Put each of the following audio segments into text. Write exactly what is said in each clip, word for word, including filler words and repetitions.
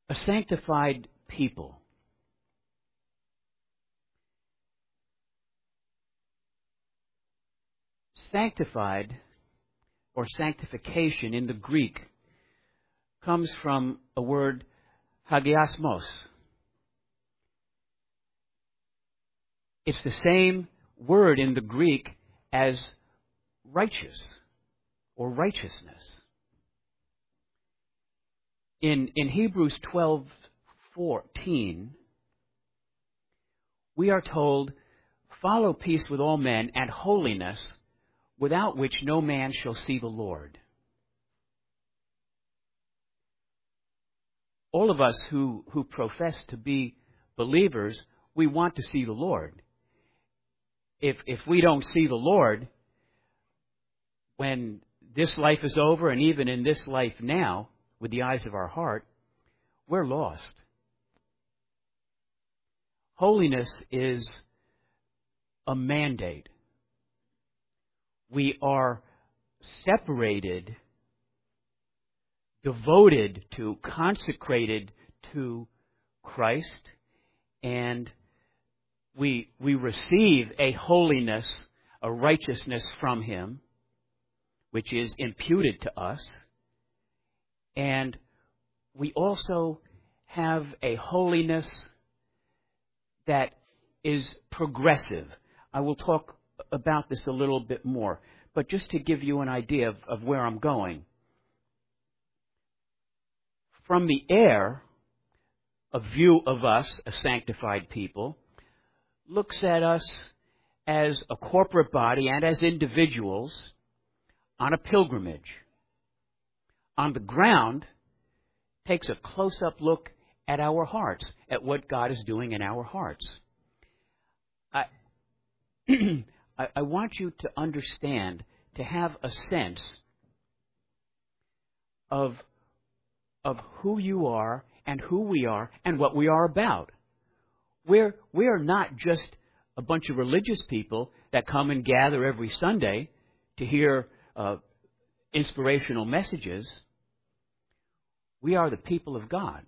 A sanctified people. Sanctified, or sanctification in the Greek, comes from a word, hagiasmos. It's the same word in the Greek as righteous or righteousness. In, in Hebrews twelve fourteen, we are told, "Follow peace with all men and holiness, without which no man shall see the Lord." All of us who, who profess to be believers, we want to see the Lord. If, if we don't see the Lord, when this life is over, and even in this life now, with the eyes of our heart, we're lost. Holiness is a mandate. We are separated, devoted to, consecrated to Christ, and we, we receive a holiness, a righteousness from Him, which is imputed to us. And we also have a holiness that is progressive. I will talk about this a little bit more, but just to give you an idea of, of where I'm going. From the air, a view of us, a sanctified people, looks at us as a corporate body and as individuals on a pilgrimage. On the ground, takes a close-up look at our hearts, at what God is doing in our hearts. I, I, I want you to understand, to have a sense of, of who you are and who we are and what we are about. We're, we are not just a bunch of religious people that come and gather every Sunday to hear uh, inspirational messages. We are the people of God.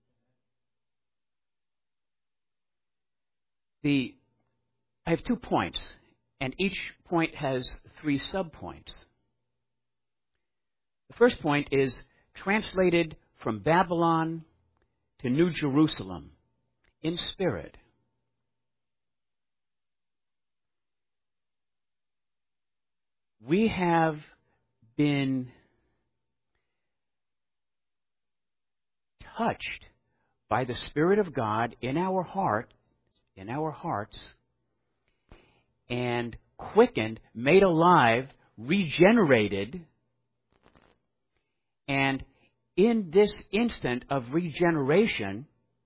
The, I have two points, and each point has three subpoints. The first point is translated from Babylon to New Jerusalem in spirit. We have been touched by the Spirit of God in our heart, in our hearts, and quickened, made alive, regenerated. And in this instant of regeneration,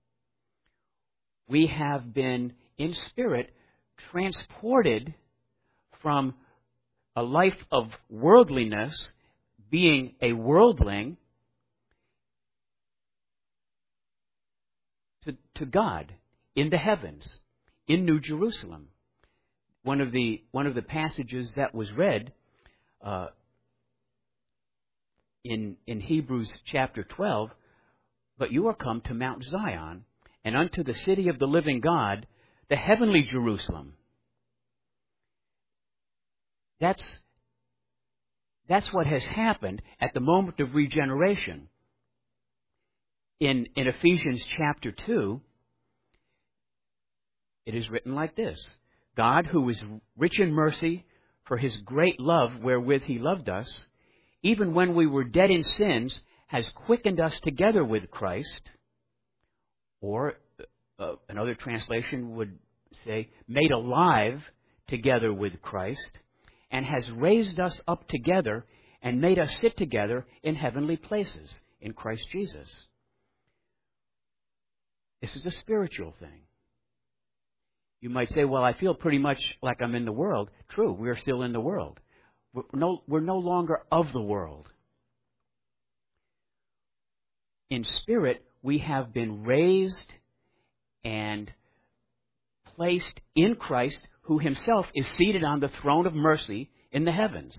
we have been, in spirit, transported from a life of worldliness, being a worldling, to, to God in the heavens, in New Jerusalem. One of the one of the passages that was read uh, in in Hebrews chapter twelve, "But you are come to Mount Zion, and unto the city of the living God, the heavenly Jerusalem." That's that's what has happened at the moment of regeneration. In, in Ephesians chapter two, it is written like this: "God, who is rich in mercy, for His great love wherewith He loved us, even when we were dead in sins, has quickened us together with Christ." Or uh, another translation would say, "made alive together with Christ, and has raised us up together and made us sit together in heavenly places in Christ Jesus." This is a spiritual thing. You might say, "Well, I feel pretty much like I'm in the world." True, we're still in the world. We're no, we're no longer of the world. In spirit, we have been raised and placed in Christ, who Himself is seated on the throne of mercy in the heavens.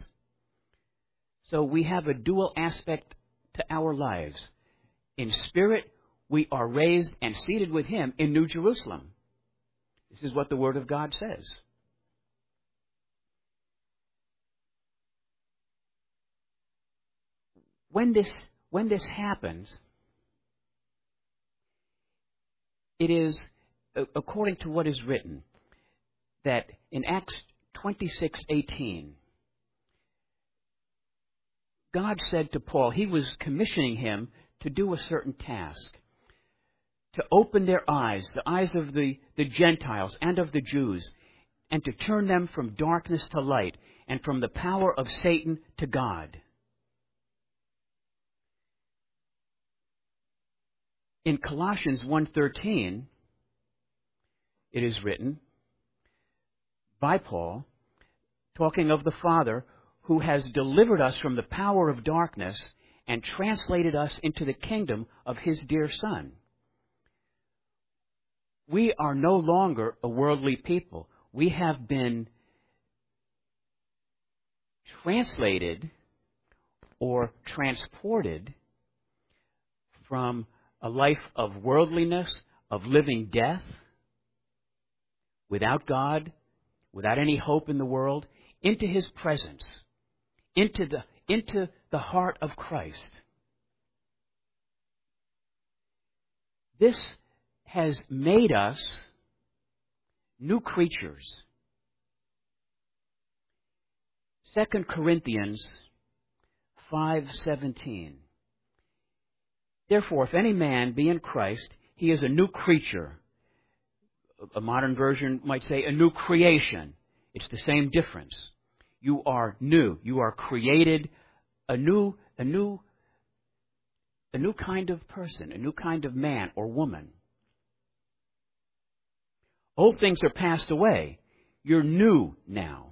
So we have a dual aspect to our lives. In spirit, we are raised and seated with Him in New Jerusalem. This is what the Word of God says. When this, when this happens, it is according to what is written, that in Acts twenty-six eighteen, God said to Paul, He was commissioning him to do a certain task, to open their eyes, the eyes of the, the Gentiles and of the Jews, and to turn them from darkness to light and from the power of Satan to God. In Colossians one thirteen, it is written by Paul, talking of the Father who has delivered us from the power of darkness and translated us into the kingdom of His dear Son. We are no longer a worldly people. We have been translated or transported from a life of worldliness, of living death, without God, without any hope in the world, into His presence, into the, into the heart of Christ. This has made us new creatures. Second Corinthians five seventeen. Therefore, if any man be in Christ, he is a new creature. A modern version might say a new creation. It's the same difference. You are new. You are created a new, a new, a new kind of person, a new kind of man or woman. Old things are passed away. You're new now.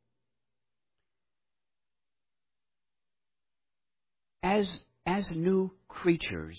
As, as new creatures,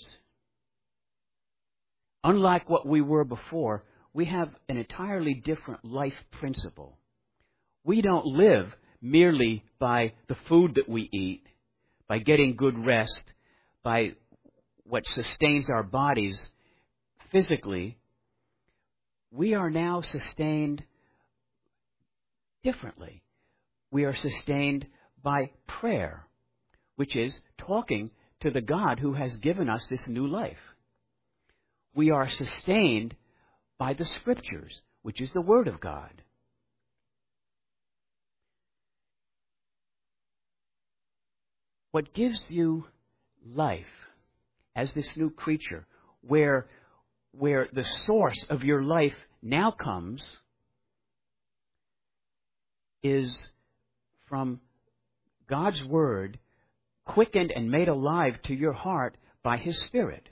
unlike what we were before, we have an entirely different life principle. We don't live merely by the food that we eat, by getting good rest, by what sustains our bodies physically. We are now sustained differently. We are sustained by prayer, which is talking to the God who has given us this new life. We are sustained by the Scriptures, which is the Word of God. What gives you life as this new creature, where, where the source of your life now comes, is from God's Word, quickened and made alive to your heart by His Spirit.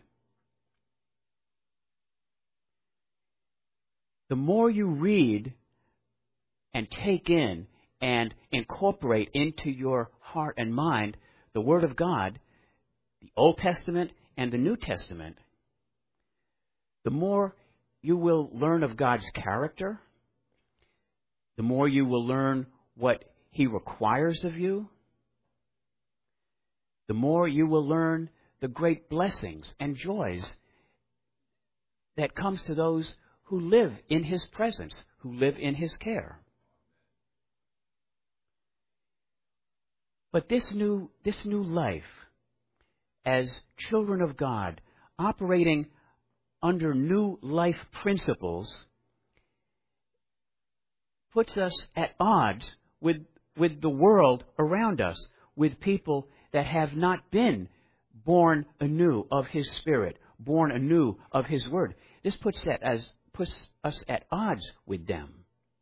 The more you read and take in and incorporate into your heart and mind the Word of God, the Old Testament and the New Testament, the more you will learn of God's character, the more you will learn what He requires of you, the more you will learn the great blessings and joys that comes to those who live in His presence, who live in His care. But this new, this new life, as children of God, operating under new life principles, puts us at odds with, with the world around us, with people that have not been born anew of His Spirit, born anew of His Word. This puts that as puts us at odds with them.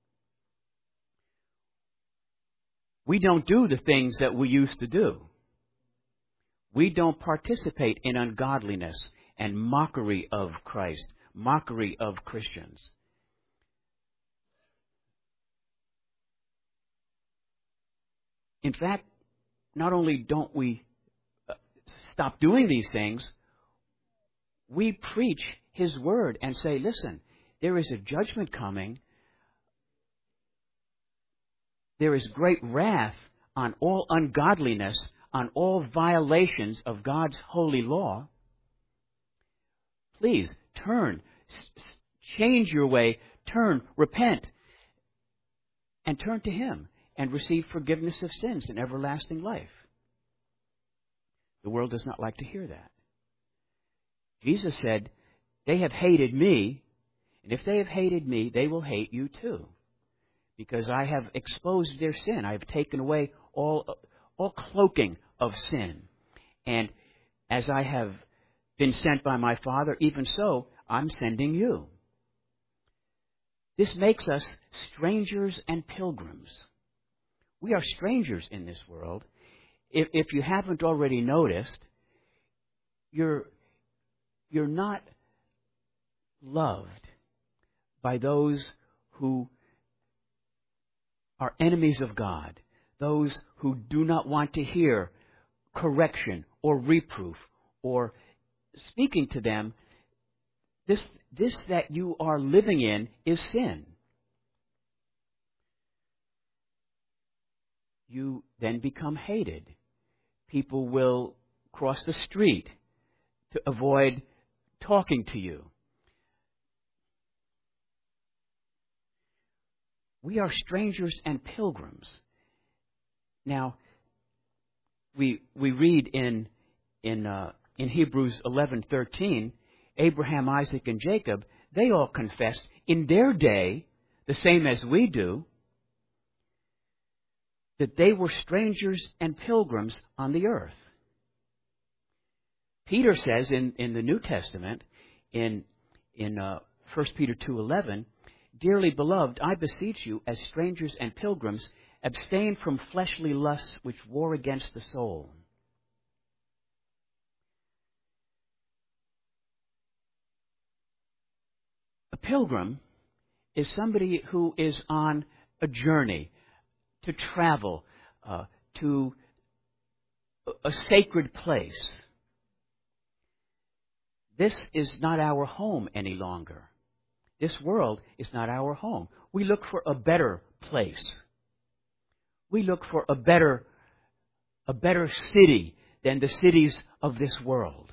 We don't do the things that we used to do. We don't participate in ungodliness and mockery of Christ, mockery of Christians. In fact, not only don't we stop doing these things, we preach His Word and say, listen, there is a judgment coming. There is great wrath on all ungodliness, on all violations of God's holy law. Please turn, s- change your way, turn, repent, and turn to Him and receive forgiveness of sins and everlasting life. The world does not like to hear that. Jesus said, they have hated me, and if they have hated me, they will hate you too. Because I have exposed their sin. I have taken away all, all cloaking of sin. And as I have been sent by my Father, even so, I'm sending you. This makes us strangers and pilgrims. We are strangers in this world. If, if you haven't already noticed, you're, you're not loved by those who are enemies of God, those who do not want to hear correction or reproof or speaking to them. This, this that you are living in is sin. You then become hated. People will cross the street to avoid talking to you. We are strangers and pilgrims. Now, we we read in in uh, in Hebrews eleven thirteen, Abraham, Isaac, and Jacob, they all confessed in their day, the same as we do, that they were strangers and pilgrims on the earth. Peter says in, in the New Testament, in in uh, First Peter two eleven, dearly beloved, I beseech you, as strangers and pilgrims, abstain from fleshly lusts which war against the soul. A pilgrim is somebody who is on a journey to travel uh, to a sacred place. This is not our home any longer. This world is not our home. We look for a better place. We look for a better, a better city than the cities of this world.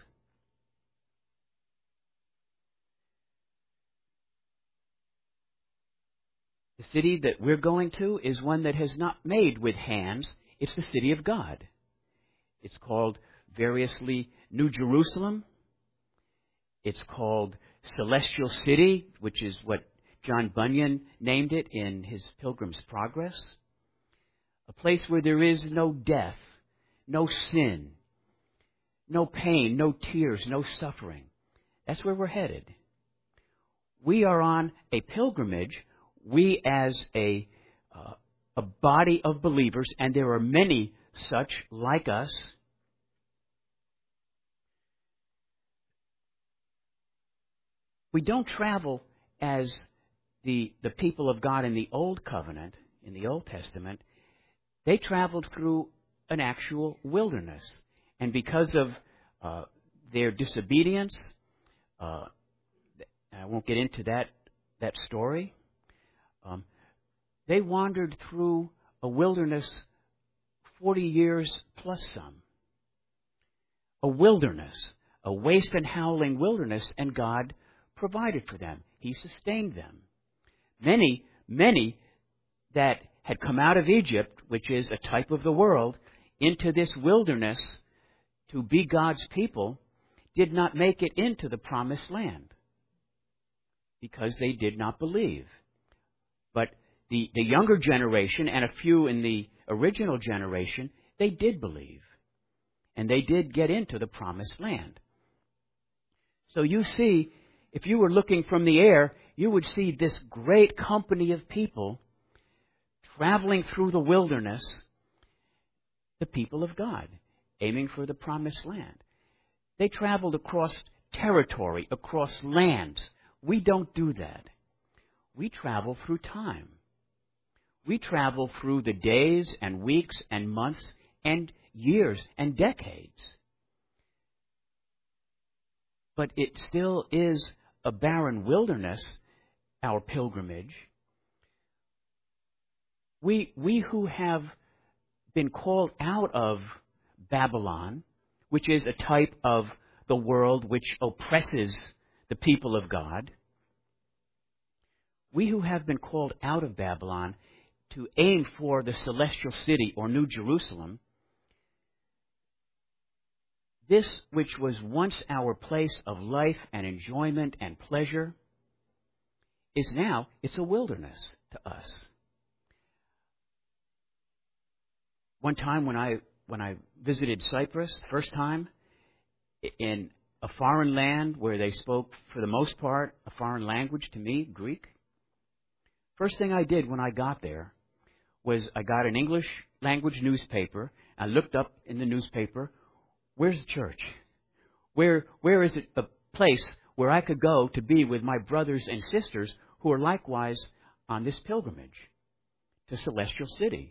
The city that we're going to is one that has not made with hands. It's the city of God. It's called variously New Jerusalem. It's called Celestial City, which is what John Bunyan named it in his Pilgrim's Progress. A place where there is no death, no sin, no pain, no tears, no suffering. That's where we're headed. We are on a pilgrimage. We as a, uh, a body of believers, and there are many such like us, we don't travel as the, the people of God in the Old Covenant, in the Old Testament. They traveled through an actual wilderness. And because of uh, their disobedience, uh, I won't get into that, that story, um, they wandered through a wilderness forty years plus some. A wilderness, a waste and howling wilderness, and God provided for them. He sustained them. Many, many that had come out of Egypt, which is a type of the world, into this wilderness to be God's people, did not make it into the promised land because they did not believe. But the, the younger generation and a few in the original generation, they did believe. And they did get into the promised land. So you see, if you were looking from the air, you would see this great company of people traveling through the wilderness, the people of God, aiming for the promised land. They traveled across territory, across lands. We don't do that. We travel through time. We travel through the days and weeks and months and years and decades. But it still is a barren wilderness, our pilgrimage. We, we who have been called out of Babylon, which is a type of the world which oppresses the people of God. We who have been called out of Babylon to aim for the celestial city or New Jerusalem, this which was once our place of life and enjoyment and pleasure is now, it's a wilderness to us. One time when I when I visited Cyprus, first time, in a foreign land where they spoke, for the most part, a foreign language to me, Greek, first thing I did when I got there was I got an English language newspaper. I looked up in the newspaper, where's the church? Where Where is it a place where I could go to be with my brothers and sisters who are likewise on this pilgrimage to Celestial City?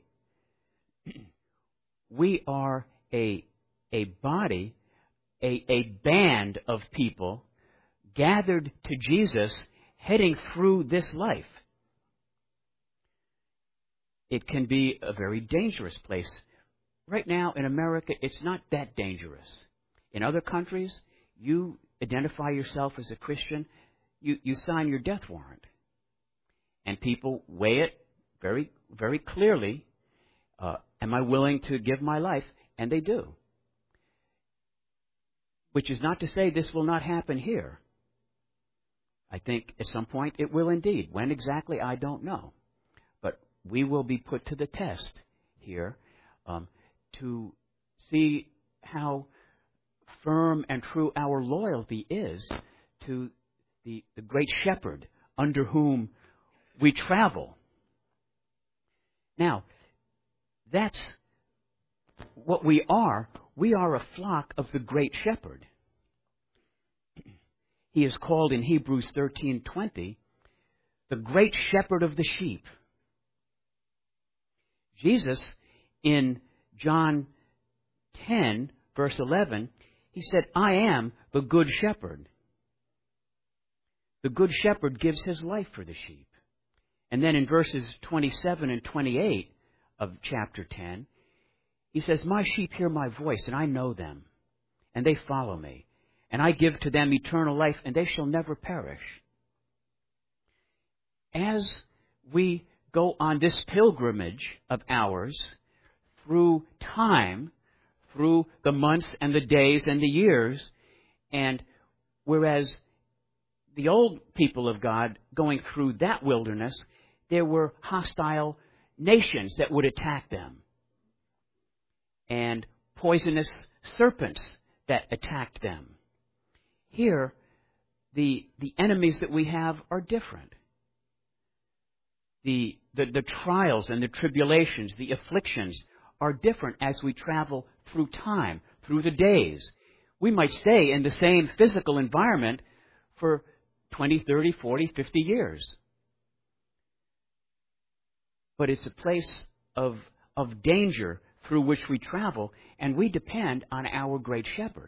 We are a, a body, a, a band of people gathered to Jesus heading through this life. It can be a very dangerous place. Right now in America, it's not that dangerous. In other countries, you identify yourself as a Christian, you, you sign your death warrant. And people weigh it very, very clearly. Uh, am I willing to give my life? And they do. Which is not to say this will not happen here. I think at some point it will indeed. When exactly, I don't know. But we will be put to the test here um, to see how firm and true our loyalty is to the, the great shepherd under whom we travel. Now, that's what we are. We are a flock of the great shepherd. He is called in Hebrews thirteen twenty the great shepherd of the sheep. Jesus, in John ten, verse eleven, he said, I am the good shepherd. The good shepherd gives his life for the sheep. And then in verses twenty-seven and twenty-eight of chapter ten, he says, my sheep hear my voice, and I know them, and they follow me. And I give to them eternal life, and they shall never perish. As we go on this pilgrimage of ours through time, through the months and the days and the years, and whereas the old people of God going through that wilderness, there were hostile nations that would attack them, and poisonous serpents that attacked them. Here, the the enemies that we have are different. The, the the trials and the tribulations, the afflictions are different as we travel through time, through the days. We might stay in the same physical environment for twenty, thirty, forty, fifty years. But it's a place of, of danger through which we travel, and we depend on our great shepherd.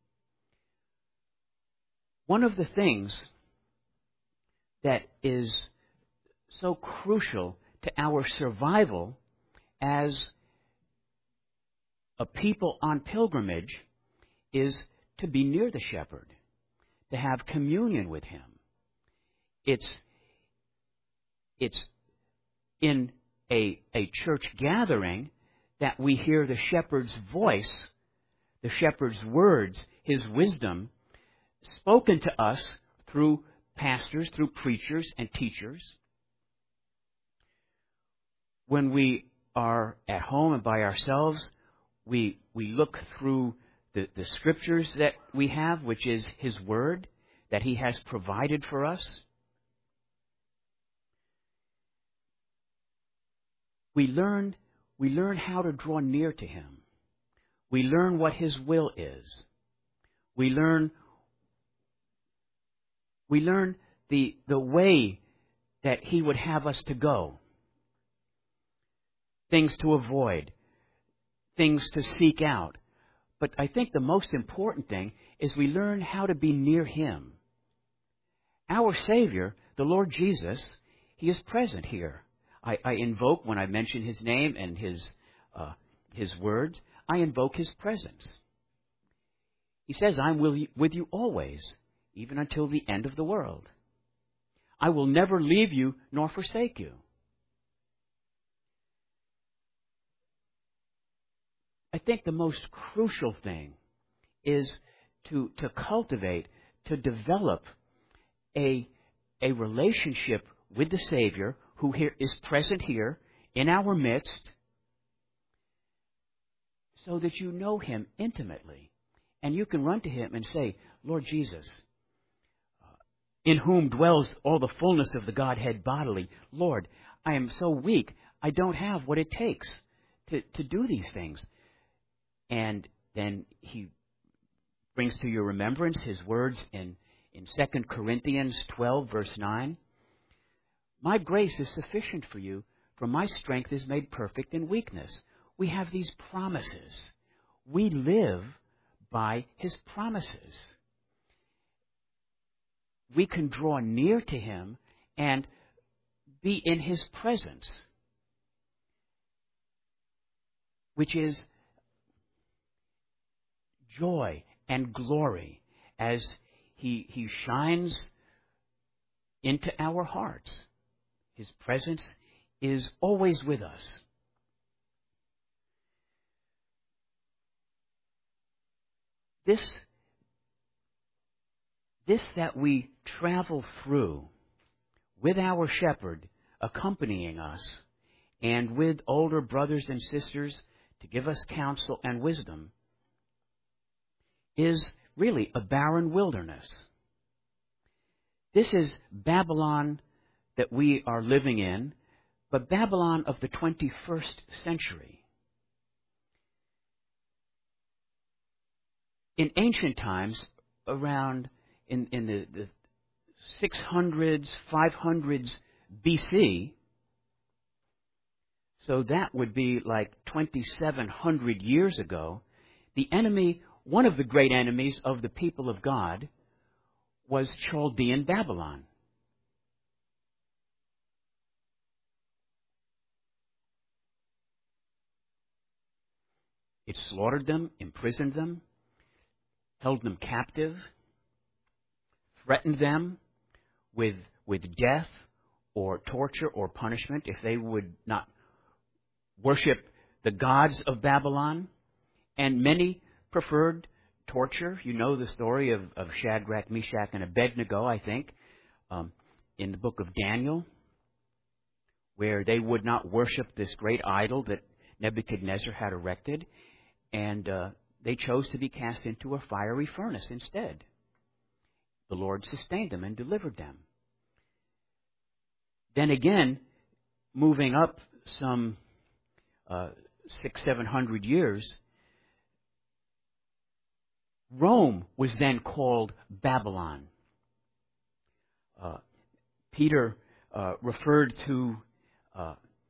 One of the things that is so crucial to our survival as a people on pilgrimage is to be near the shepherd, to have communion with him. It's, it's in a, a church gathering that we hear the shepherd's voice, the shepherd's words, his wisdom, spoken to us through pastors, through preachers and teachers. When we are at home and by ourselves, we we look through the, the scriptures that we have, which is his word that he has provided for us. We learn we learn how to draw near to him. We learn what his will is. We learn we learn the the way that he would have us to go. Things to avoid, things to seek out. But I think the most important thing is we learn how to be near him. Our Savior, the Lord Jesus, he is present here. I, I invoke, when I mention his name and his, uh, his words, I invoke his presence. He says, I'm with you always, even until the end of the world. I will never leave you nor forsake you. I think the most crucial thing is to, to cultivate, to develop a, a relationship with the Savior who here is present here in our midst, so that you know Him intimately. And you can run to Him and say, Lord Jesus, in whom dwells all the fullness of the Godhead bodily, Lord, I am so weak, I don't have what it takes to, to do these things. And then He brings to your remembrance His words in, in Second Corinthians twelve, verse nine. My grace is sufficient for you, for my strength is made perfect in weakness. We have these promises. We live by His promises. We can draw near to Him and be in His presence, which is joy and glory as He, he shines into our hearts. His presence is always with us. This, this that we travel through with our shepherd accompanying us and with older brothers and sisters to give us counsel and wisdom is really a barren wilderness. This is Babylon that we are living in, but Babylon of the twenty-first century. In ancient times, around in, in the, the six hundreds, five hundreds B C, so that would be like twenty-seven hundred years ago, the enemy, one of the great enemies of the people of God, was Chaldean Babylon. It slaughtered them, imprisoned them, held them captive, threatened them with, with death or torture or punishment if they would not worship the gods of Babylon. And many preferred torture. You know the story of, of Shadrach, Meshach, and Abednego, I think, um, in the book of Daniel, where they would not worship this great idol that Nebuchadnezzar had erected, and uh, they chose to be cast into a fiery furnace instead. The Lord sustained them and delivered them. Then again, moving up some uh, six, seven hundred years, Rome was then called Babylon. Uh, Peter uh, referred to, uh,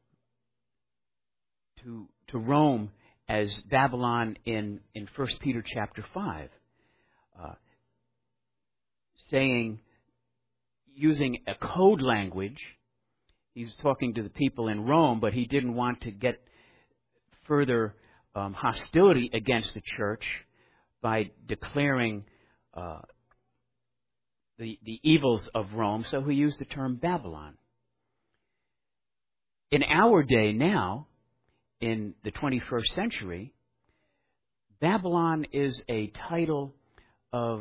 to to Rome as Babylon in, in First Peter chapter five, uh, saying, using a code language, he's talking to the people in Rome, but he didn't want to get further um, hostility against the church by declaring uh, the, the evils of Rome, so he used the term Babylon. In our day now, in the twenty-first century, Babylon is a title of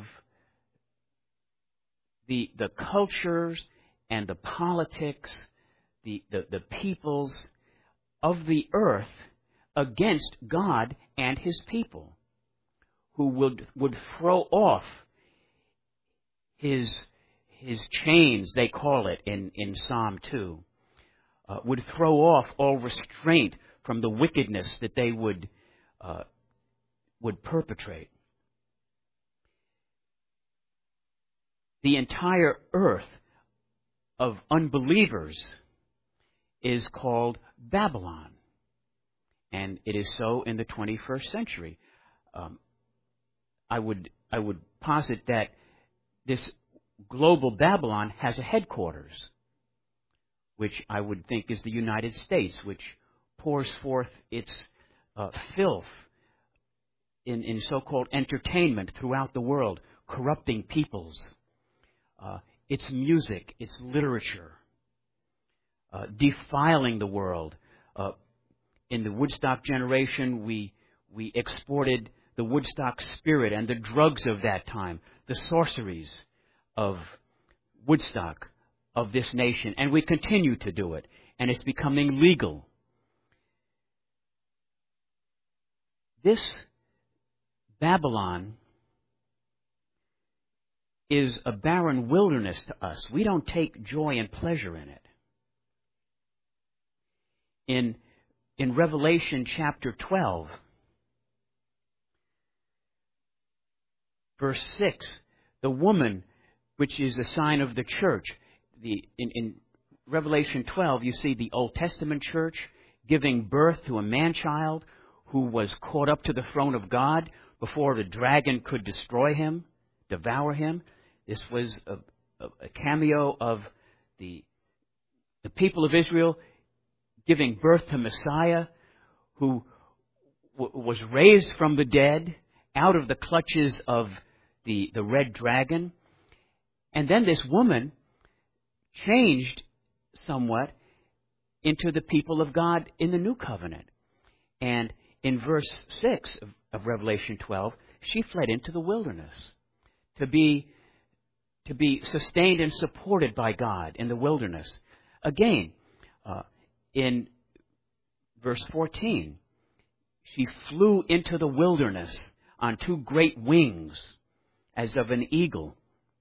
the, the cultures and the politics, the, the, the peoples of the earth against God and His people, who would, would throw off His, his chains, they call it in, in Psalm two, uh, would throw off all restraint from the wickedness that they would uh, would perpetrate. The entire earth of unbelievers is called Babylon, and it is so in the twenty-first century. Um, I would I would posit that this global Babylon has a headquarters, which I would think is the United States, which pours forth its uh, filth in, in so-called entertainment throughout the world, corrupting peoples Uh, it's music. It's literature. Uh, defiling the world. Uh, in the Woodstock generation, we we exported the Woodstock spirit and the drugs of that time, the sorceries of Woodstock, of this nation, and we continue to do it, and it's becoming legal. This Babylon is a barren wilderness to us. We don't take joy and pleasure in it. In, in Revelation chapter twelve, verse six, the woman, which is a sign of the church, the, in, in Revelation twelve, you see the Old Testament church giving birth to a man-child who was caught up to the throne of God before the dragon could destroy him, devour him. This was a, a, a cameo of the, the people of Israel giving birth to Messiah, who w- was raised from the dead out of the clutches of the, the red dragon. And then this woman changed somewhat into the people of God in the new covenant. And in verse six of, of Revelation twelve, she fled into the wilderness to be, to be sustained and supported by God in the wilderness. Again, uh, in verse fourteen, she flew into the wilderness on two great wings as of an eagle.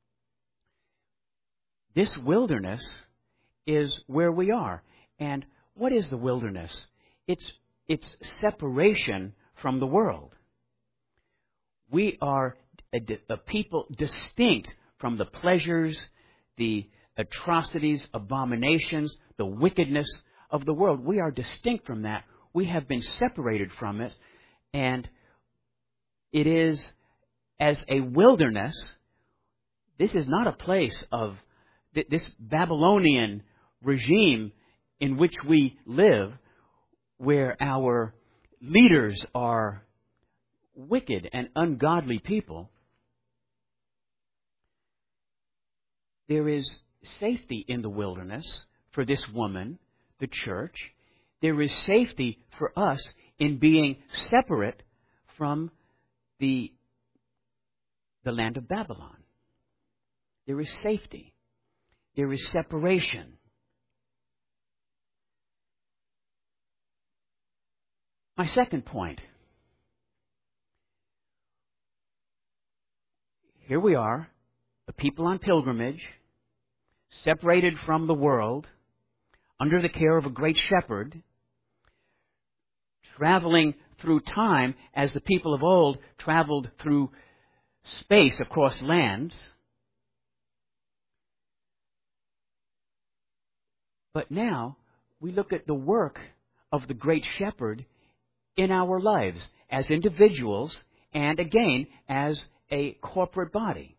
This wilderness is where we are. And what is the wilderness? It's, it's separation from the world. We are a, a people distinct from the pleasures, the atrocities, abominations, the wickedness of the world. We are distinct from that. We have been separated from it. And it is as a wilderness. This is not a place of this Babylonian regime in which we live, where our leaders are wicked and ungodly people. There is safety in the wilderness for this woman, the church. There is safety for us in being separate from the, the land of Babylon. There is safety. There is separation. My second point. Here we are, the people on pilgrimage, separated from the world, under the care of a great shepherd, traveling through time as the people of old traveled through space across lands. But now we look at the work of the great shepherd in our lives as individuals and, again, as a corporate body.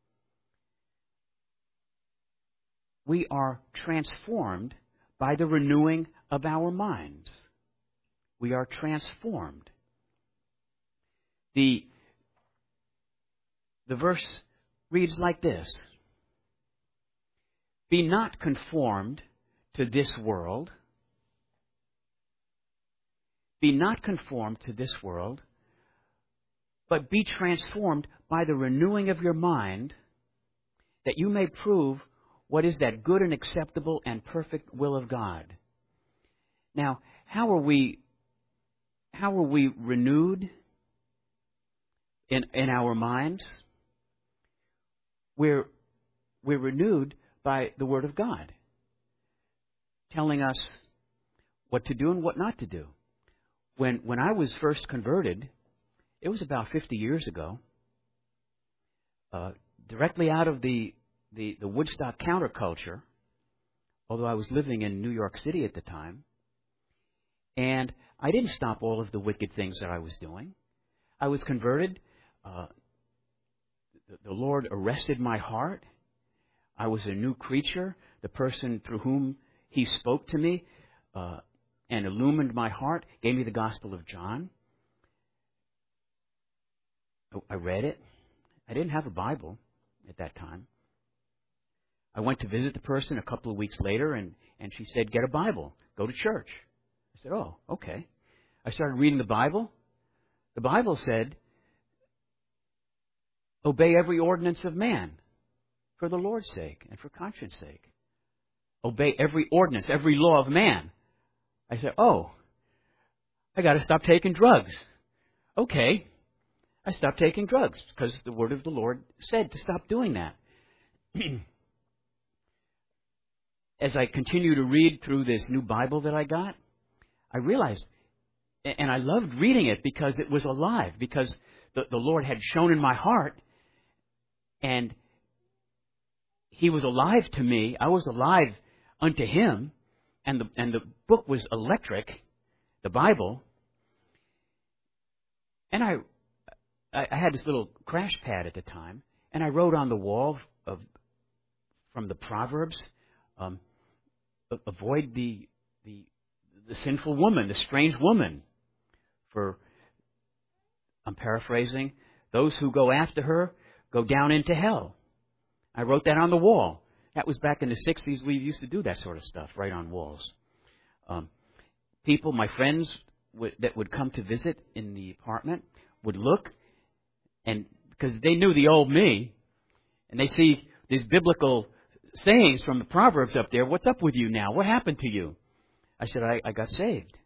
We are transformed by the renewing of our minds. We are transformed. The, the verse reads like this: "Be not conformed to this world. Be not conformed to this world, but be transformed by the renewing of your mind, that you may prove what is that good and acceptable and perfect will of God." Now, how are we, how are we renewed in, in our minds? We're, we're renewed by the Word of God, telling us what to do and what not to do. When when I was first converted, it was about fifty years ago, uh, directly out of the, the, the Woodstock counterculture, although I was living in New York City at the time. And I didn't stop all of the wicked things that I was doing. I was converted. Uh, the, the Lord arrested my heart. I was a new creature. The person through whom He spoke to me uh, and illumined my heart gave me the Gospel of John. I read it. I didn't have a Bible at that time. I went to visit the person a couple of weeks later, and, and she said, get a Bible. Go to church. I said, oh, okay. I started reading the Bible. The Bible said, obey every ordinance of man for the Lord's sake and for conscience sake. Obey every ordinance, every law of man. I said, oh, I got to stop taking drugs. Okay. I stopped taking drugs because the word of the Lord said to stop doing that. As I continue to read through this new Bible that I got, I realized, and I loved reading it because it was alive, because the, the Lord had shown in my heart, and He was alive to me. I was alive unto Him, and the and the book was electric, the Bible. And I I had this little crash pad at the time, and I wrote on the wall of from the Proverbs, um, avoid the the the sinful woman, the strange woman. For I'm paraphrasing, those who go after her go down into hell. I wrote that on the wall. That was back in the sixties. We used to do that sort of stuff, right on walls. Um, people, my friends w- that would come to visit in the apartment would look, and because they knew the old me, and they see these biblical sayings from the Proverbs up there. What's up with you now? What happened to you? I said, I, I got saved.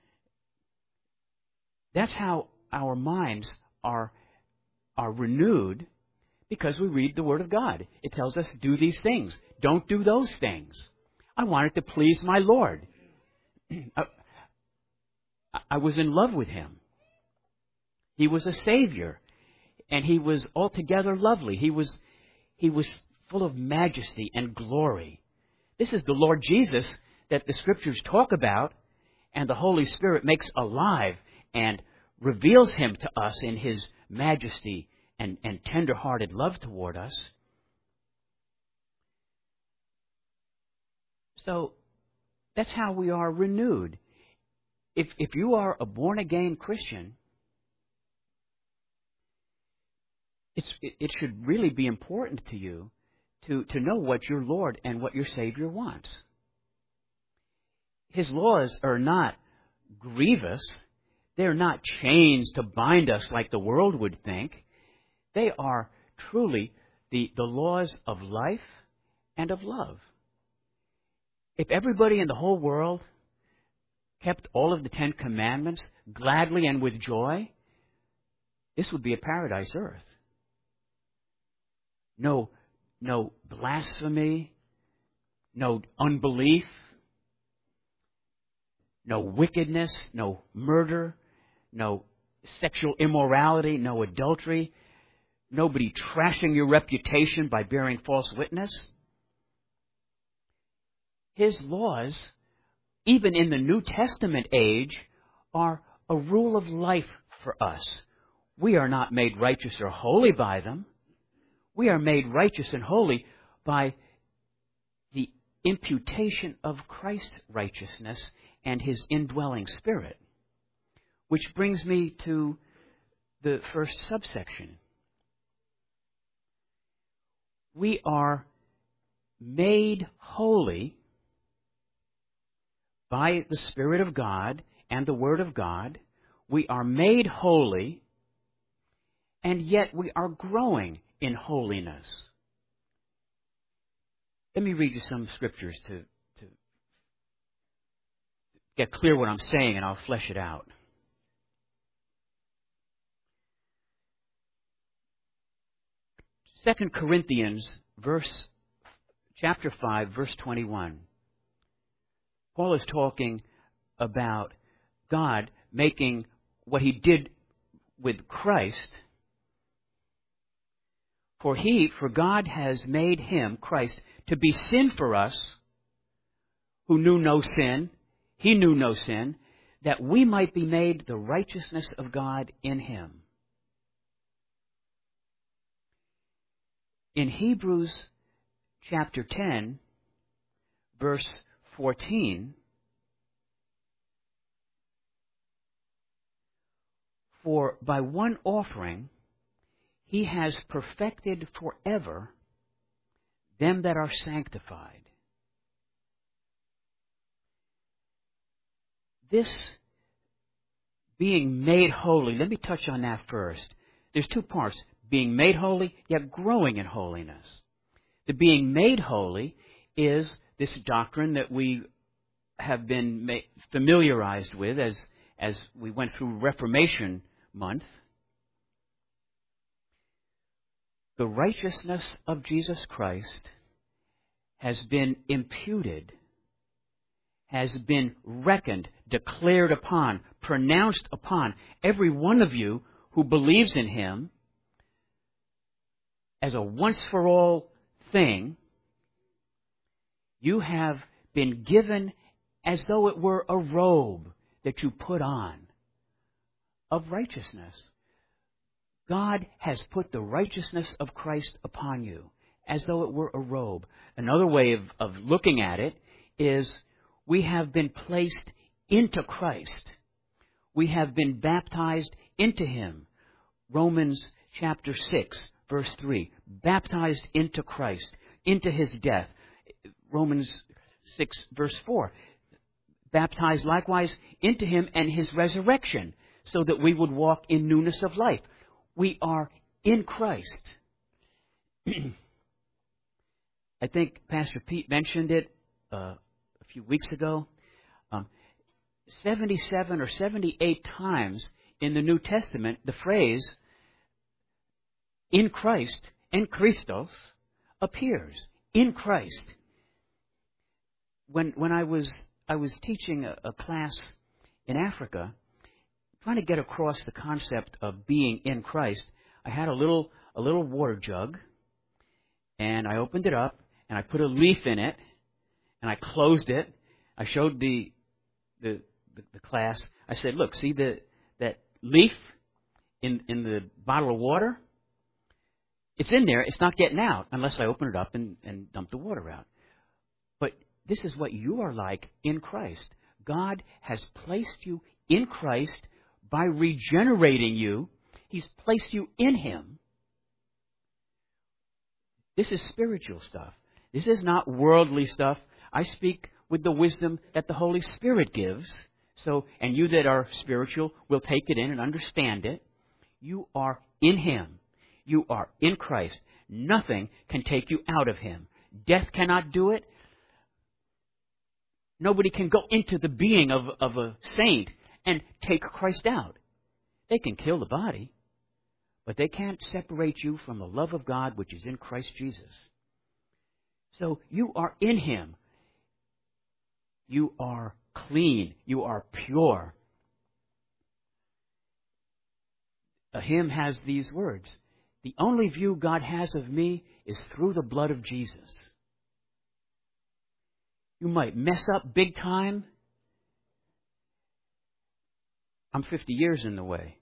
That's how our minds are are renewed, because we read the Word of God. It tells us, do these things. Don't do those things. I wanted to please my Lord. I, I was in love with Him. He was a Savior, and He was altogether lovely. He was, he was full of majesty and glory. This is the Lord Jesus that the Scriptures talk about, and the Holy Spirit makes alive and reveals Him to us in His majesty and, and tender-hearted love toward us. So that's how we are renewed. If if you are a born-again Christian, it's, it, it should really be important to you to, to know what your Lord and what your Savior wants. His laws are not grievous. They're not chains to bind us like the world would think. They are truly the, the laws of life and of love. If everybody in the whole world kept all of the Ten Commandments gladly and with joy, this would be a paradise earth. No, no blasphemy, no unbelief, no wickedness, no murder, no sexual immorality, no adultery, nobody trashing your reputation by bearing false witness. His laws, even in the New Testament age, are a rule of life for us. We are not made righteous or holy by them. We are made righteous and holy by the imputation of Christ's righteousness and His indwelling Spirit. Which brings me to the first subsection. We are made holy by the Spirit of God and the Word of God. We are made holy, and yet we are growing in holiness. Let me read you some scriptures to, to get clear what I'm saying, and I'll flesh it out. Second Corinthians, verse, chapter five, verse twenty-one. Paul is talking about God making what He did with Christ. For He, for God has made Him, Christ, to be sin for us, who knew no sin. He knew no sin, that we might be made the righteousness of God in Him. In Hebrews chapter ten, verse fourteen, for by one offering He has perfected forever them that are sanctified. This being made holy, let me touch on that first. There's two parts. Being made holy, yet growing in holiness. The being made holy is this doctrine that we have been ma- familiarized with as, as we went through Reformation Month. The righteousness of Jesus Christ has been imputed, has been reckoned, declared upon, pronounced upon every one of you who believes in Him as a once-for-all thing. You have been given as though it were a robe that you put on of righteousness. God has put the righteousness of Christ upon you as though it were a robe. Another way of, of looking at it is we have been placed into Christ. We have been baptized into Him. Romans chapter six, verse three. Baptized into Christ, into His death. Romans six, verse four. Baptized likewise into Him and His resurrection, so that we would walk in newness of life. We are in Christ. I think Pastor Pete mentioned it uh, a few weeks ago. Um, seventy-seven or seventy-eight times in the New Testament, the phrase "in Christ" and Christos appears. In Christ. When when I was I was teaching a, a class in Africa, trying to get across the concept of being in Christ, I had a little a little water jug, and I opened it up, and I put a leaf in it, and I closed it. I showed the the the, the class. I said, "Look, see the that leaf in in the bottle of water? It's in there. It's not getting out unless I open it up and, and dump the water out." But this is what you are like in Christ. God has placed you in Christ by regenerating you. He's placed you in Him. This is spiritual stuff. This is not worldly stuff. I speak with the wisdom that the Holy Spirit gives. So, and you that are spiritual will take it in and understand it. You are in Him. You are in Christ. Nothing can take you out of Him. Death cannot do it. Nobody can go into the being of, of a saint and take Christ out. They can kill the body, but they can't separate you from the love of God which is in Christ Jesus. So you are in Him. You are clean. You are pure. A hymn has these words: "The only view God has of me is through the blood of Jesus." You might mess up big time. I'm fifty years in the way.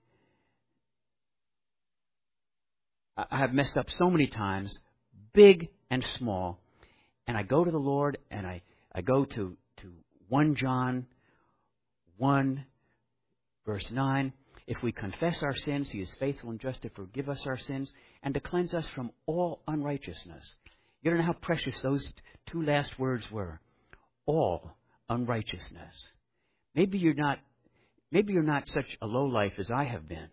I have messed up so many times, big and small. And I go to the Lord, and I, I go to, to First John one, verse nine. "If we confess our sins, He is faithful and just to forgive us our sins and to cleanse us from all unrighteousness." You don't know how precious those two last words were. All unrighteousness. Maybe you're not, maybe you're not such a lowlife as I have been.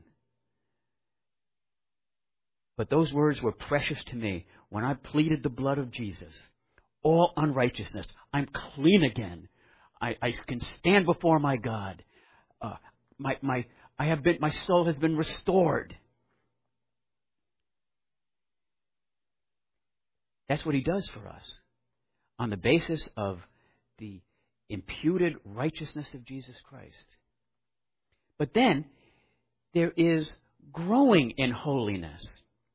But those words were precious to me when I pleaded the blood of Jesus. All unrighteousness. I'm clean again. I, I can stand before my God. Uh, my my I have been my soul has been restored. That's what He does for us on the basis of the imputed righteousness of Jesus Christ. But then there is growing in holiness.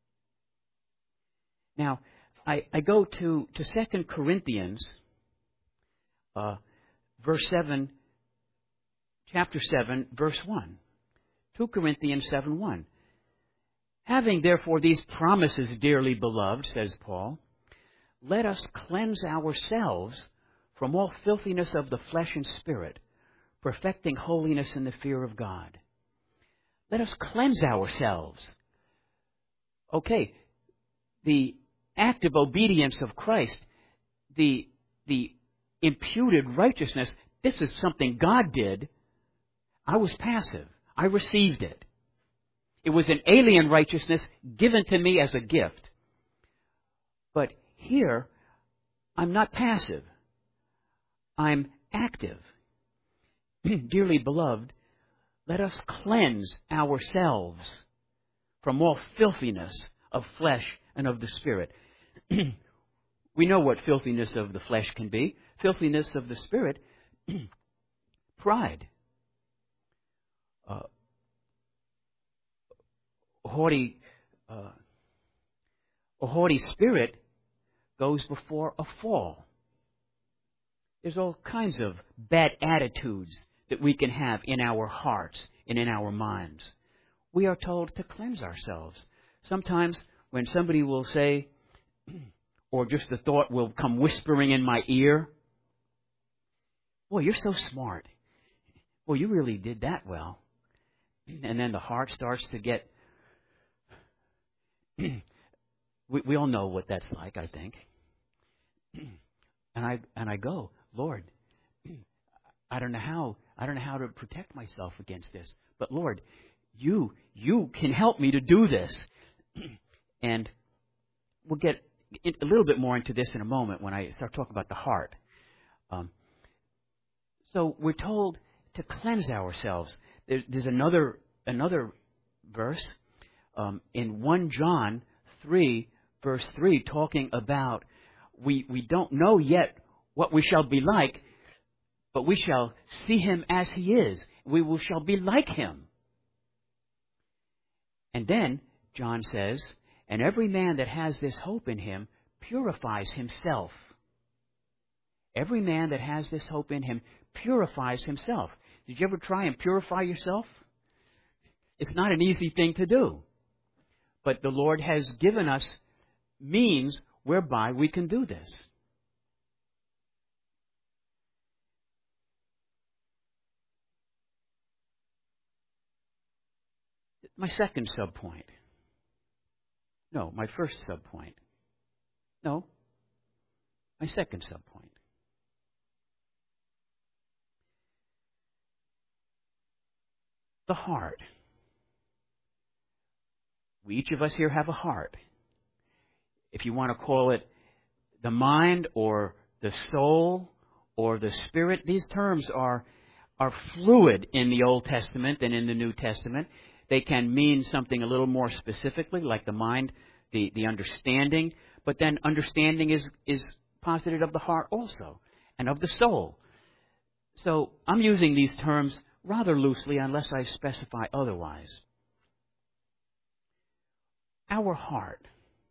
Now, I, I go to, to Second Corinthians, uh, verse seven, chapter seven, verse one. Second Corinthians seven one. "Having therefore these promises, dearly beloved," says Paul, "let us cleanse ourselves from all filthiness of the flesh and spirit, perfecting holiness in the fear of God." Let us cleanse ourselves. Okay, the active obedience of Christ, the, the imputed righteousness, this is something God did. I was passive. I received it. It was an alien righteousness given to me as a gift. But here, I'm not passive. I'm active. Dearly beloved, let us cleanse ourselves from all filthiness of flesh and of the Spirit. We know what filthiness of the flesh can be. Filthiness of the Spirit, pride. Uh, a haughty, uh, a haughty spirit goes before a fall. There's all kinds of bad attitudes that we can have in our hearts and in our minds. We are told to cleanse ourselves. Sometimes when somebody will say, or just the thought will come whispering in my ear, boy, you're so smart. Well, you really did that well. And then the heart starts to get, we, we all know what that's like, I think. And I and I go, Lord, I don't know how I don't know how to protect myself against this. But Lord, you you can help me to do this. And we'll get a little bit more into this in a moment when I start talking about the heart. Um, so we're told to cleanse ourselves. There's, there's another another verse um, in First John three, verse three, talking about we we don't know yet what we shall be like, but we shall see him as he is. We will shall be like him. And then John says, and every man that has this hope in him purifies himself. Every man that has this hope in him purifies himself. Did you ever try and purify yourself? It's not an easy thing to do. But the Lord has given us means whereby we can do this. My second subpoint. No, my first subpoint. No, my second subpoint. The heart. We, each of us here have a heart. If you want to call it the mind or the soul or the spirit, these terms are, are fluid in the Old Testament and in the New Testament. They can mean something a little more specifically, like the mind, the, the understanding. But then understanding is, is posited of the heart also, and of the soul. So I'm using these terms rather loosely unless I specify otherwise. Our heart.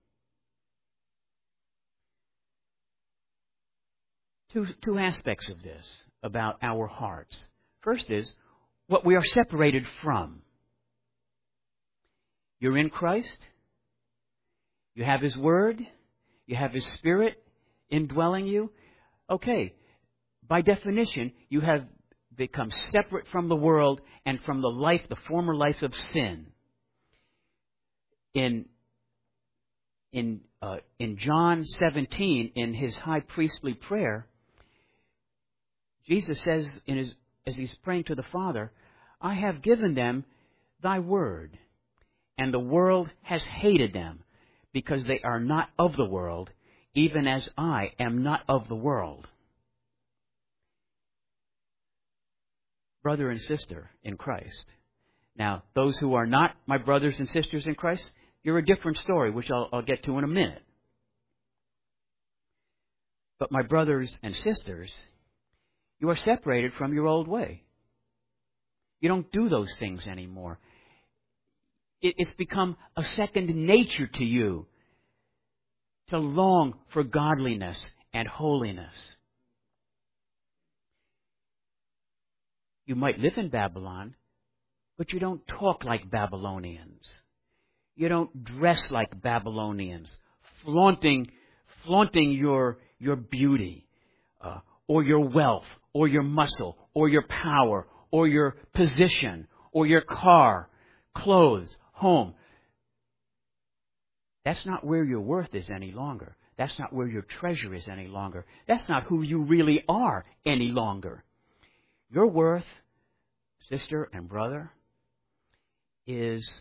Two, two aspects of this about our hearts. First is what we are separated from. You're in Christ. You have His Word. You have His Spirit indwelling you. Okay, by definition, you have become separate from the world and from the life, the former life of sin. In in uh, in John seventeen, in His high priestly prayer, Jesus says, in his, as He's praying to the Father, I have given them Thy Word, and the world has hated them, because they are not of the world, even as I am not of the world. Brother and sister in Christ. Now, those who are not my brothers and sisters in Christ, you're a different story, which I'll, I'll get to in a minute. But my brothers and sisters, you are separated from your old way. You don't do those things anymore. It, it's become a second nature to you to long for godliness and holiness. You might live in Babylon, but you don't talk like Babylonians. You don't dress like Babylonians, flaunting, flaunting your your beauty, uh, or your wealth, or your muscle, or your power, or your position, or your car, clothes, home. That's not where your worth is any longer. That's not where your treasure is any longer. That's not who you really are any longer. Your worth, sister and brother, is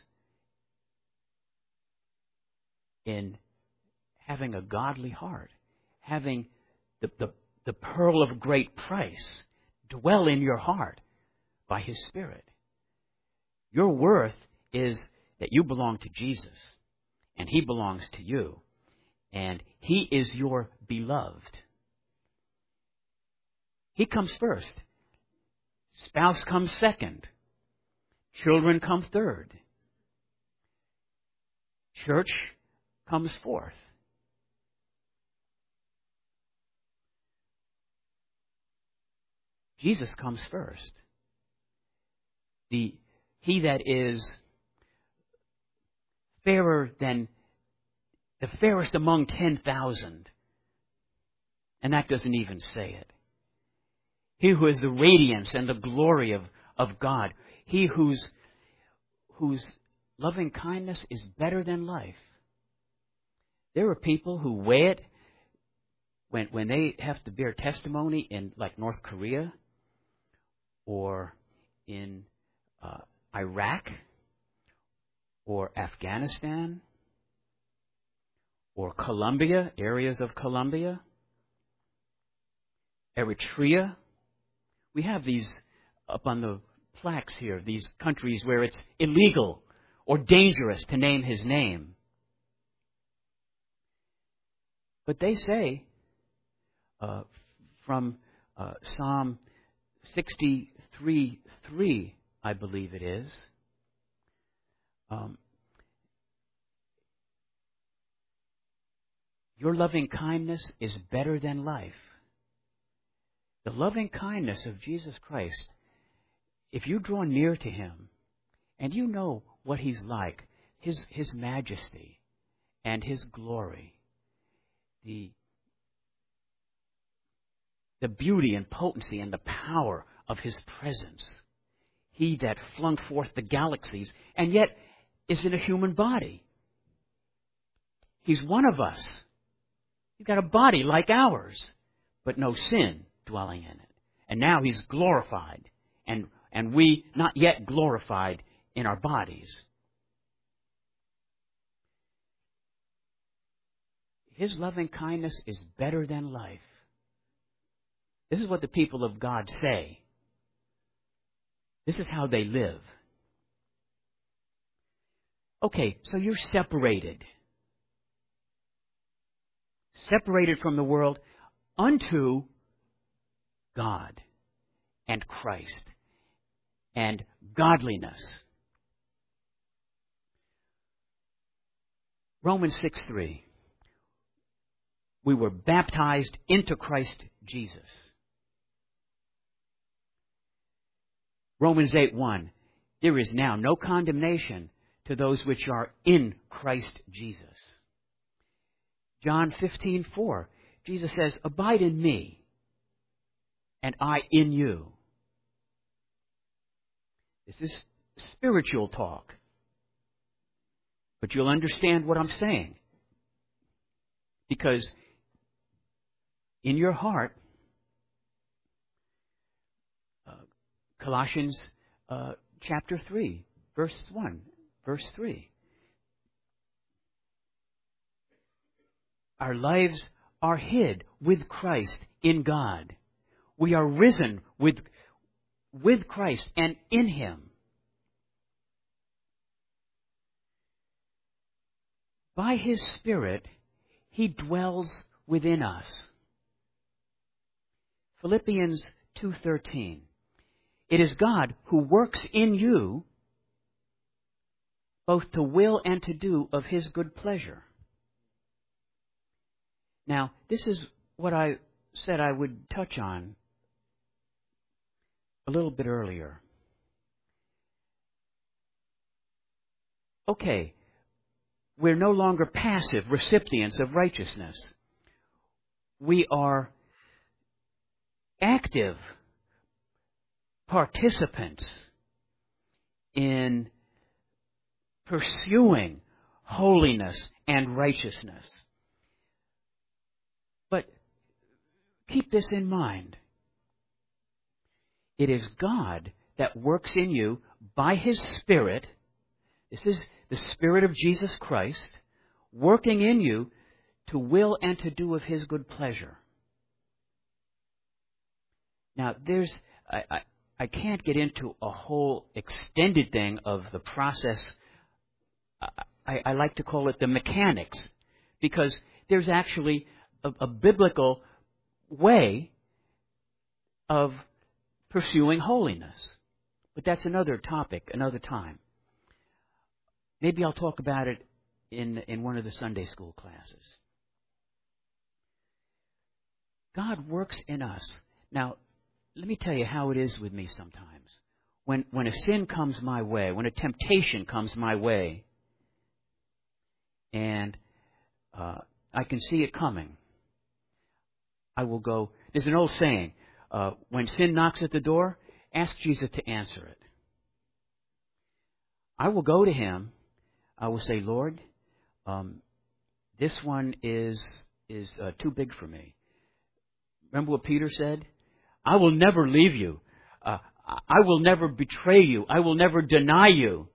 in having a godly heart, having the, the, the pearl of great price dwell in your heart by His Spirit. Your worth is that you belong to Jesus, and He belongs to you, and He is your beloved. He comes first. Spouse comes second. Children come third. Church comes fourth. Jesus comes first. The he that is fairer than the fairest among ten thousand, and that doesn't even say it. He who is the radiance and the glory of, of God. He whose whose loving kindness is better than life. There are people who weigh it when when they have to bear testimony in like North Korea or in uh, Iraq or Afghanistan or Colombia, areas of Colombia, Eritrea. We have these up on the plaques here, these countries where it's illegal or dangerous to name His name. But they say, uh, from uh, Psalm sixty-three three, I believe it is, um, your loving kindness is better than life. The loving kindness of Jesus Christ, if you draw near to Him and you know what He's like, His, His majesty and His glory, the, the beauty and potency and the power of His presence, He that flung forth the galaxies and yet is in a human body. He's one of us. He's got a body like ours, but no sin dwelling in it. And now He's glorified, and, and we not yet glorified in our bodies. His loving kindness is better than life. This is what the people of God say. This is how they live. Okay, so you're separated. Separated from the world unto God and Christ and godliness. Romans six three. We were baptized into Christ Jesus. Romans eight one. There is now no condemnation to those which are in Christ Jesus. John fifteen four. Jesus says, abide in me, and I in you. This is spiritual talk. But you'll understand what I'm saying. Because in your heart, uh, Colossians uh, chapter three, verse one, verse three. Our lives are hid with Christ in God. We are risen with, with Christ and in Him. By His Spirit, He dwells within us. Philippians two thirteen. It is God who works in you both to will and to do of His good pleasure. Now, this is what I said I would touch on a little bit earlier. Okay, we're no longer passive recipients of righteousness. We are active participants in pursuing holiness and righteousness. But keep this in mind. It is God that works in you by His Spirit. This is the Spirit of Jesus Christ working in you to will and to do of His good pleasure. Now, there's I, I, I can't get into a whole extended thing of the process. I, I like to call it the mechanics, because there's actually a, a biblical way of pursuing holiness. But that's another topic, another time. Maybe I'll talk about it in, in one of the Sunday school classes. God works in us. Now, let me tell you how it is with me sometimes. When, when a sin comes my way, when a temptation comes my way, and uh, I can see it coming, I will go, there's an old saying, uh, when sin knocks at the door, ask Jesus to answer it. I will go to Him. I will say, Lord, um, this one is is uh, too big for me. Remember what Peter said? I will never leave you. Uh, I will never betray you. I will never deny you.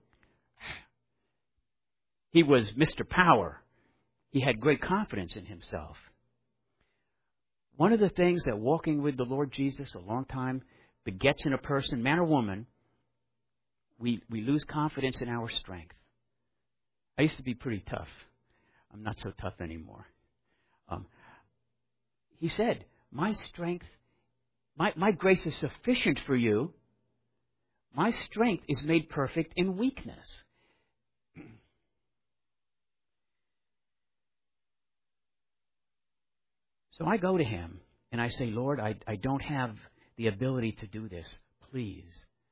He was Mister Power. He had great confidence in himself. One of the things that walking with the Lord Jesus a long time begets in a person, man or woman, we, we lose confidence in our strength. I used to be pretty tough. I'm not so tough anymore. Um, he said, my strength, my, my grace is sufficient for you. My strength is made perfect in weakness. So I go to Him and I say, Lord, I, I don't have the ability to do this. Please.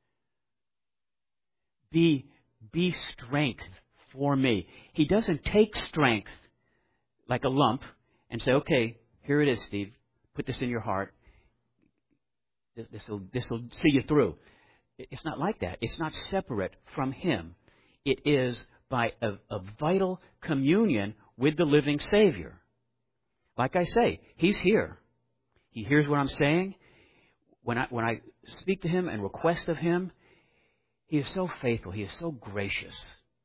Be, be strength for me. He doesn't take strength like a lump and say, okay, here it is, Steve. Put this in your heart. This, this will, this will see you through. It's not like that. It's not separate from Him. It is by a, a vital communion with the living Savior. Like I say, He's here. He hears what I'm saying. When I, when I speak to Him and request of Him, He is so faithful. He is so gracious.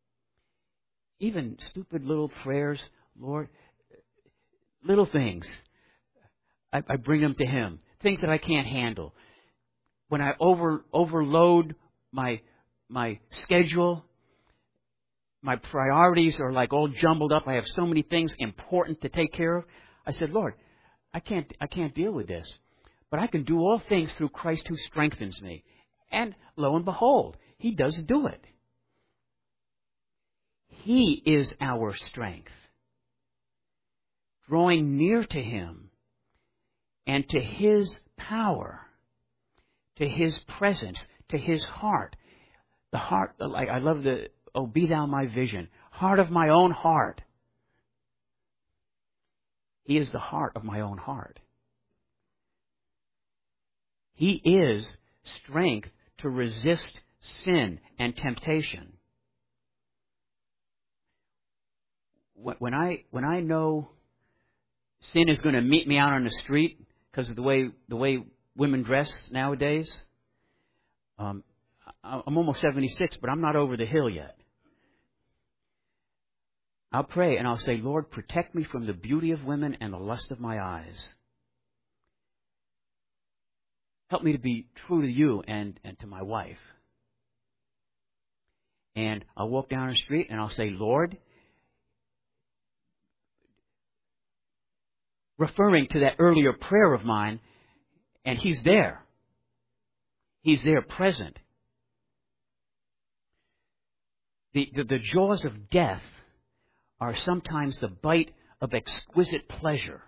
Even stupid little prayers, Lord, little things, I, I bring them to Him. Things that I can't handle. When I over overload my my schedule, my priorities are like all jumbled up. I have so many things important to take care of. I said, Lord, I can't I can't deal with this. But I can do all things through Christ who strengthens me. And lo and behold, He does do it. He is our strength. Drawing near to Him and to His power, to His presence, to His heart. The heart, like I love the, oh, be thou my vision, heart of my own heart. He is the heart of my own heart. He is strength to resist sin and temptation. When I when I know sin is going to meet me out on the street because of the way the way women dress nowadays, um, I'm almost seventy-six, but I'm not over the hill yet. I'll pray and I'll say, Lord, protect me from the beauty of women and the lust of my eyes. Help me to be true to you and, and to my wife. And I'll walk down the street and I'll say, Lord, referring to that earlier prayer of mine, and He's there. He's there present. The, the, the jaws of death are sometimes the bite of exquisite pleasure.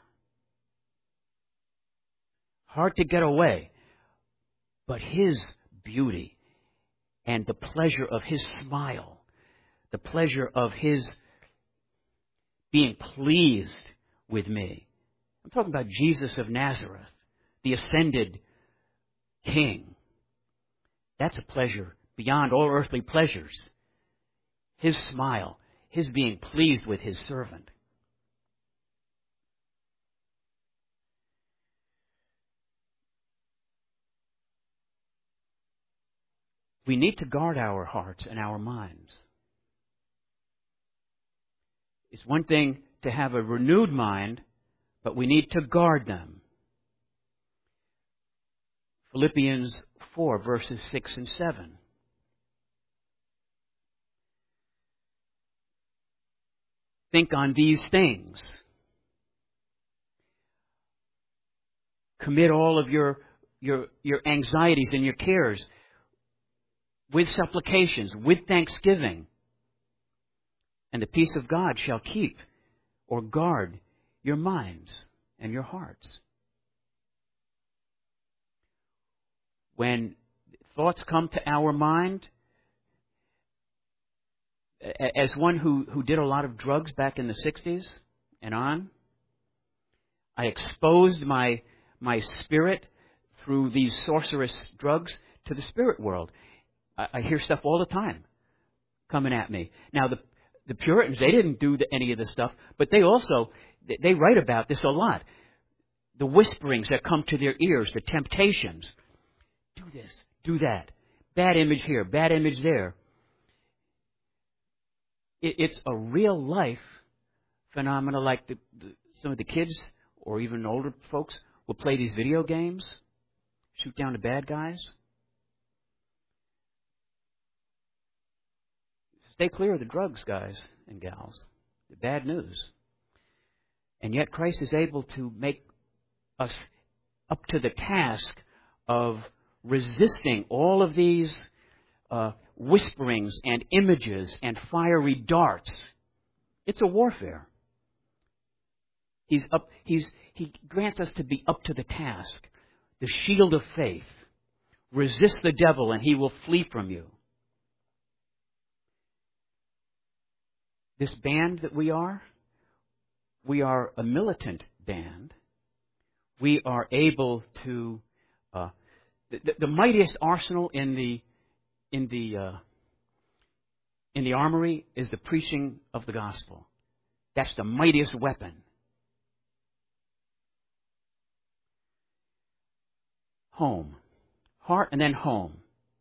Hard to get away. But His beauty and the pleasure of His smile, the pleasure of His being pleased with me. I'm talking about Jesus of Nazareth, the ascended King. That's a pleasure beyond all earthly pleasures. His smile his being pleased with his servant. We need to guard our hearts and our minds. It's one thing to have a renewed mind, but we need to guard them. Philippians four, verses six and seven. Think on these things. Commit all of your, your, your anxieties and your cares with supplications, with thanksgiving. And the peace of God shall keep or guard your minds and your hearts. When thoughts come to our mind, as one who, who did a lot of drugs back in the sixties and on, I exposed my, my spirit through these sorcerous drugs to the spirit world. I, I hear stuff all the time coming at me. Now, the The Puritans, they didn't do the, any of this stuff, but they also, they write about this a lot. The whisperings that come to their ears, the temptations. Do this, do that. Bad image here, bad image there. It, it's a real life phenomena like the, the, some of the kids or even older folks will play these video games, shoot down the bad guys. Stay clear of the drugs, guys and gals. The bad news. And yet Christ is able to make us up to the task of resisting all of these uh, whisperings and images and fiery darts. It's a warfare. He's up. He's he grants us to be up to the task. The shield of faith. Resist the devil, and he will flee from you. This band that we are, we are a militant band. We are able to, uh, the, the mightiest arsenal in the in the uh, in the armory is the preaching of the gospel. That's the mightiest weapon. Home, heart, and then home.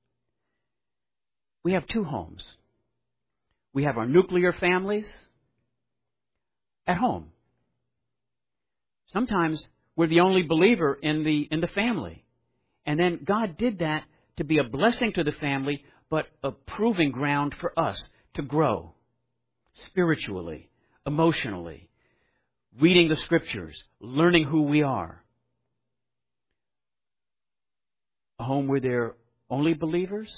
We have two homes. We have our nuclear families at home. Sometimes we're the only believer in the in the family. And then God did that to be a blessing to the family, but a proving ground for us to grow spiritually, emotionally, reading the Scriptures, learning who we are. A home where they're only believers,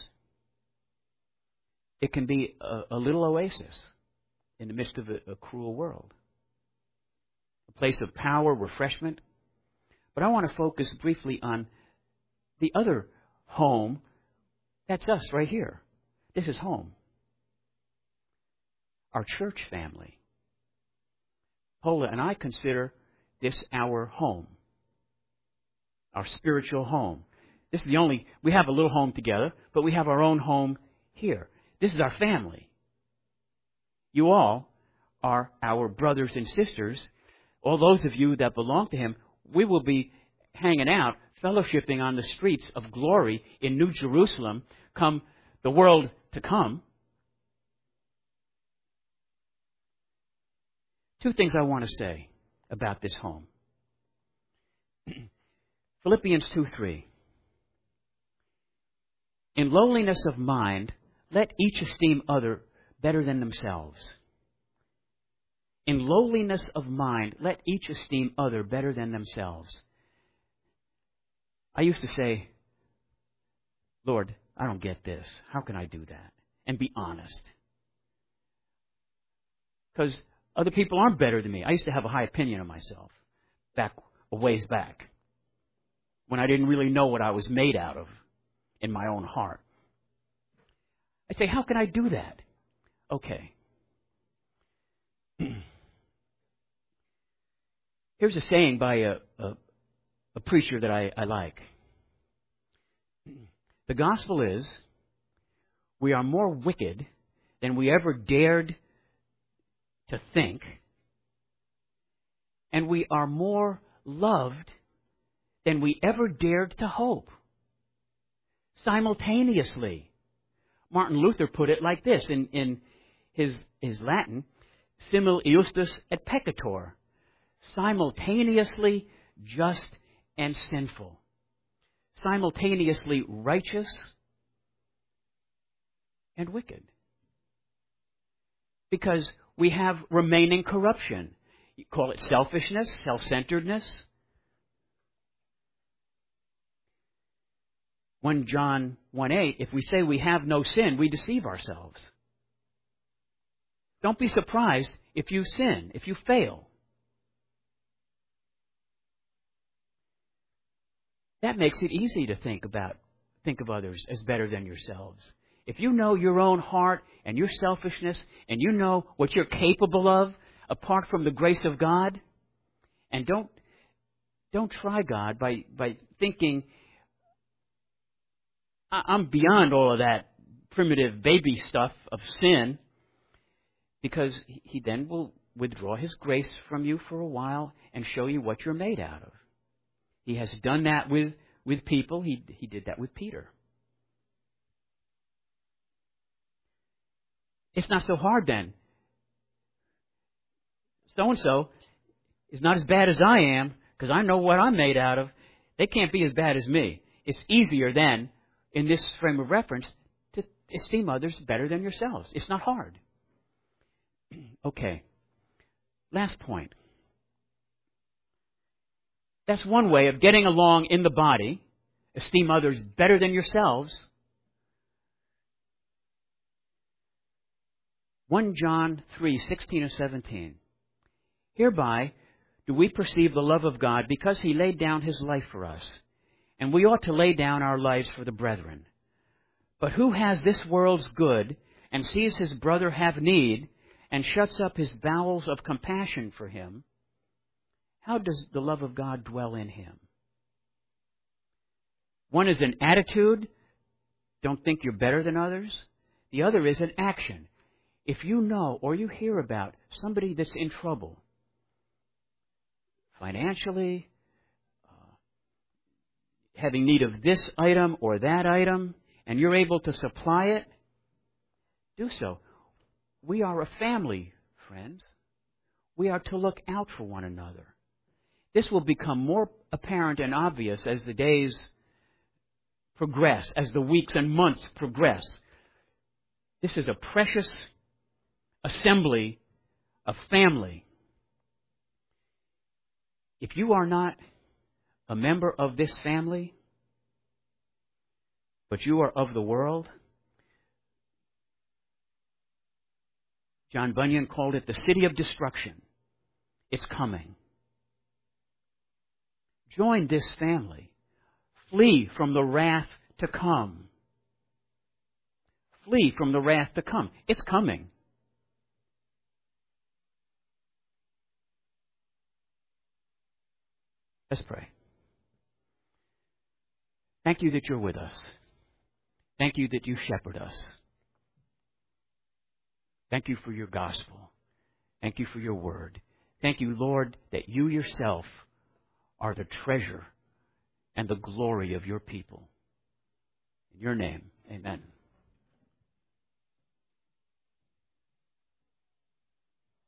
it can be a, a little oasis in the midst of a, a cruel world. A place of power, refreshment. But I want to focus briefly on the other home. That's us right here. This is home. Our church family. Paula and I consider this our home. Our spiritual home. This is the only, we have a little home together, but we have our own home here. This is our family. You all are our brothers and sisters. All those of you that belong to Him, we will be hanging out, fellowshipping on the streets of glory in New Jerusalem, come the world to come. Two things I want to say about this home. Philippians two three. In lowliness of mind, let each esteem other better than themselves. In lowliness of mind, let each esteem other better than themselves. I used to say, Lord, I don't get this. How can I do that? And be honest. Because other people aren't better than me. I used to have a high opinion of myself back a ways back when I didn't really know what I was made out of in my own heart. I say, how can I do that? Okay. Here's a saying by a, a, a preacher that I, I like. The gospel is, we are more wicked than we ever dared to think, and we are more loved than we ever dared to hope. Simultaneously. Martin Luther put it like this in, in his, his Latin, simul iustus et peccator, simultaneously just and sinful, simultaneously righteous and wicked. Because we have remaining corruption. You call it selfishness, self-centeredness. First John one eight, if we say we have no sin, we deceive ourselves. Don't be surprised if you sin, if you fail. That makes it easy to think about, think of others as better than yourselves. If you know your own heart and your selfishness, and you know what you're capable of apart from the grace of God, and don't don't try God by, by thinking, I'm beyond all of that primitive baby stuff of sin, because He then will withdraw His grace from you for a while and show you what you're made out of. He has done that with, with people. He, he did that with Peter. It's not so hard then. So-and-so is not as bad as I am because I know what I'm made out of. They can't be as bad as me. It's easier then, in this frame of reference, to esteem others better than yourselves. It's not hard. Okay. Last point. That's one way of getting along in the body. Esteem others better than yourselves. First John three sixteen and seventeen. Hereby do we perceive the love of God, because He laid down His life for us, and we ought to lay down our lives for the brethren. But who has this world's good and sees his brother have need and shuts up his bowels of compassion for him, how does the love of God dwell in him? One is an attitude, don't think you're better than others. The other is an action. If you know or you hear about somebody that's in trouble, financially, uh, having need of this item or that item, and you're able to supply it, do so. We are a family, friends. We are to look out for one another. This will become more apparent and obvious as the days progress, as the weeks and months progress. This is a precious assembly of family. If you are not a member of this family, but you are of the world, John Bunyan called it the city of destruction. It's coming. Join this family. Flee from the wrath to come. Flee from the wrath to come. It's coming. Let's pray. Thank you that you're with us. Thank you that you shepherd us. Thank you for your gospel. Thank you for your word. Thank you, Lord, that you yourself are the treasure and the glory of your people. In your name, amen.